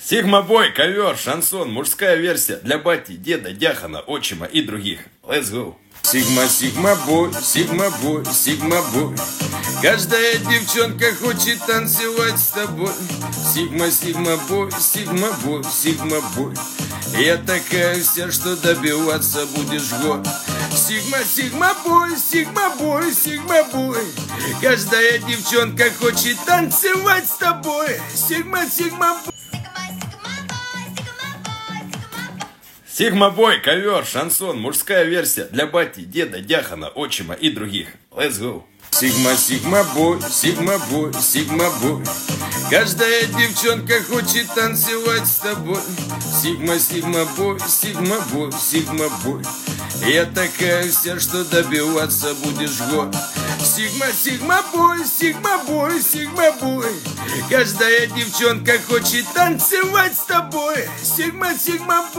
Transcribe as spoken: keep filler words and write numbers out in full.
Сигма-бой, ковер, шансон, мужская версия для бати, деда, дяхана, отчима и других. Let's go! Сигма, сигма-бой, сигма-бой, сигма-бой. Каждая девчонка хочет танцевать с тобой. Сигма, сигма-бой, сигма-бой, сигма-бой. Я такая вся, что добиваться будешь год. Сигма, сигма-бой, сигма-бой, сигма-бой. Каждая девчонка хочет танцевать с тобой. Сигма, сигма-бой. Сигма-бой, ковер, шансон, мужская версия для бати, деда, дяхана, отчима и других. Let's go! Сигма, сигма-бой, сигма-бой, сигма-бой. Каждая девчонка хочет танцевать с тобой. Сигма, сигма-бой, сигма-бой, сигма-бой. Я такая вся, что добиваться будешь год. Сигма, сигма-бой, сигма-бой, сигма-бой. Каждая девчонка хочет танцевать с тобой. Сигма, сигма-бой.